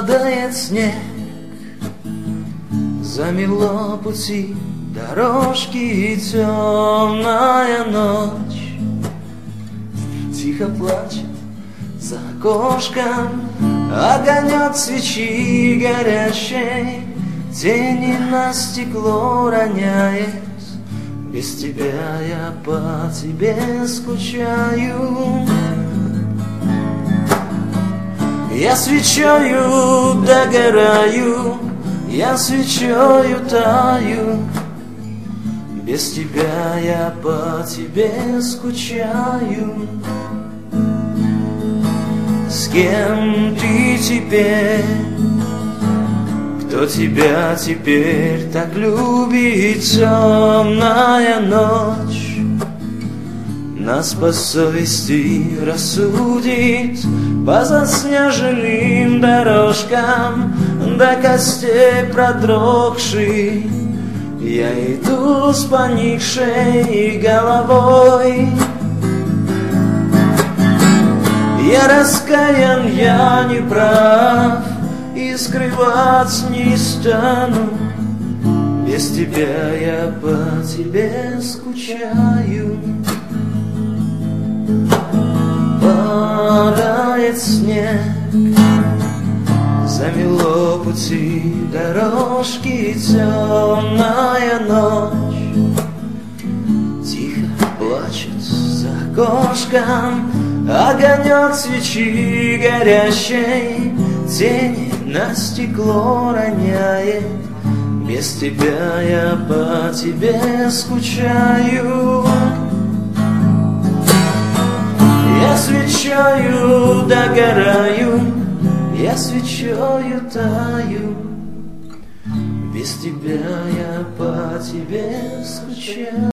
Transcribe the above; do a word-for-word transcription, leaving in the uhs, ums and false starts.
Падает снег, замело пути, дорожки и темная ночь. Тихо плачет за окошком огонек свечи горящей, тени на стекло роняет. Без тебя я по тебе скучаю. Я свечою догораю, я свечою таю. Без тебя я по тебе скучаю. С кем ты теперь? Кто тебя теперь так любит? Темная ночь нас по совести рассудит, по заснеженным дорожкам до костей продрогший. Я иду с поникшей головой. Я раскаян, я не прав, и скрывать не стану. Без тебя я по тебе скучаю. Падает снег, замело пути, дорожки, темная ночь. Тихо плачет за окошком огонек свечи горящей, тени на стекло роняет. Без тебя я по тебе скучаю. Я свечою догораю, я свечою таю. Без тебя я по тебе скучаю.